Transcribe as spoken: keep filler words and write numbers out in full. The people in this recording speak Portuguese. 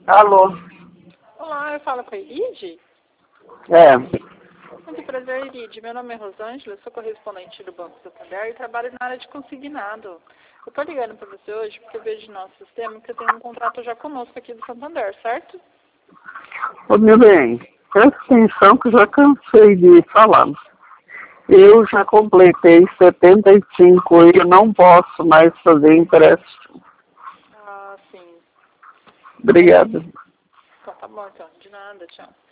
Alô? Olá, eu falo com a Iride? É. Muito prazer, Iride. Meu nome é Rosângela, sou correspondente do Banco Santander e trabalho na área de consignado. Eu estou ligando para você hoje porque eu vejo no nosso sistema que você tem um contrato já conosco aqui do Santander, certo? Ô, meu bem, presta atenção que eu já cansei de falar. Eu já completei setenta e cinco e eu não posso mais fazer empréstimo. Ah, sim. Obrigado. Então, tá bom, então. De nada, tchau.